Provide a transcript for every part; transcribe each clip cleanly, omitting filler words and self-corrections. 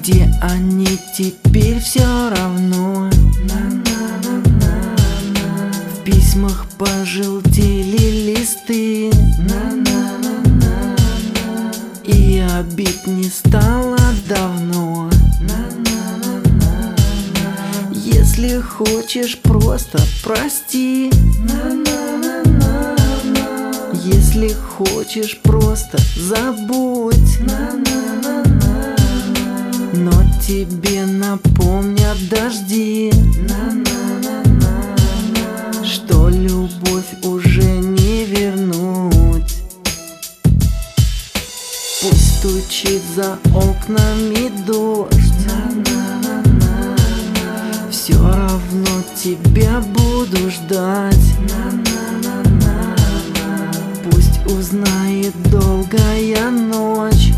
Где они теперь, все равно. В письмах пожелтели листы, и обид не стало давно. Если хочешь, просто прости. Если хочешь, просто забудь. Но тебе напомнят дожди, что любовь уже не вернуть. Пусть стучит за окнами дождь, все равно тебя буду ждать. Пусть узнает долгая ночь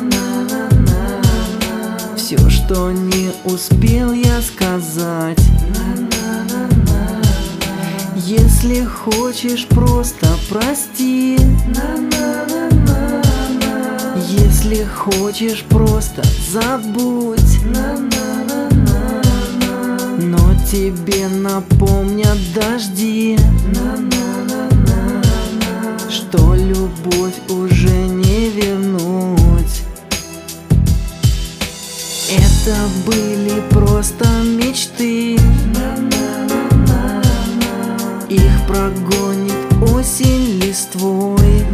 все, что не успел я сказать. Если хочешь, просто прости. Если хочешь, просто забудь. Но тебе напомнят дожди, что любовь уже не вернуть. Это были просто мечты, их прогонит осень листвой.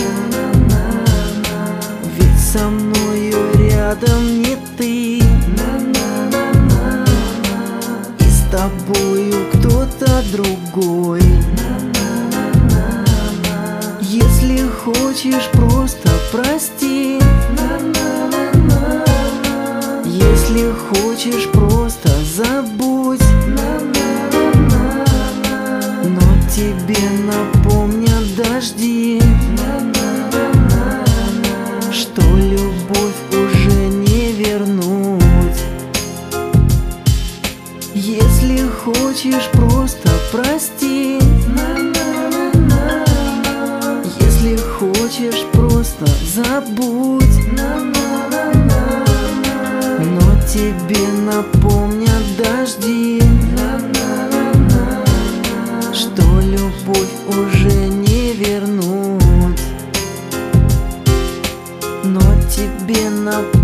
Ведь со мною рядом не ты, и с тобою кто-то другой. Если хочешь, просто прости. Если хочешь, просто забудь. Но тебе напомнят дожди, что любовь уже не вернуть. Если хочешь, просто прости. Если хочешь, просто забудь. Но тебе напомнят дожди, что любовь уже не вернуть. Но тебе напомнят